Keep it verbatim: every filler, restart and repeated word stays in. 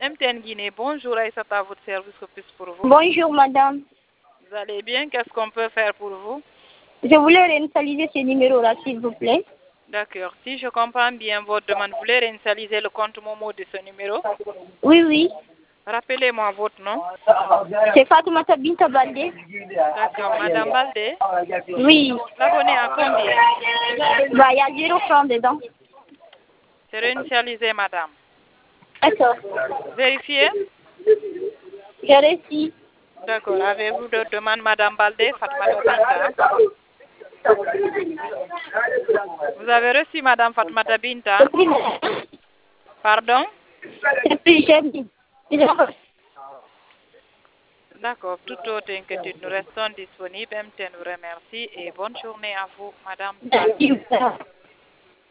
M T N Guinée, bonjour Aïssata, à votre service au plus pour vous. Bonjour madame. Vous allez bien? Qu'est-ce qu'on peut faire pour vous? Je voulais réinitialiser ce numéro-là, s'il vous plaît. D'accord. Si je comprends bien votre demande, vous voulez réinitialiser le compte Momo de ce numéro? Oui, oui. Rappelez-moi votre nom. C'est Fatoumata Binta Baldé. D'accord. Madame Baldé, Oui. l'abonné à combien? Bah, il y a zéro franc dedans. C'est réinitialisé, madame. D'accord. Vérifiez. J'ai réussi. D'accord. Avez-vous d'autres demandes, madame Baldé, Fatoumata Binta? Vous avez reçu madame Fatoumata Binta? Pardon? C'est plus cher. D'accord. Toute autre inquiétude, nous restons disponibles. M T N vous remercie et bonne journée à vous, madame. Merci.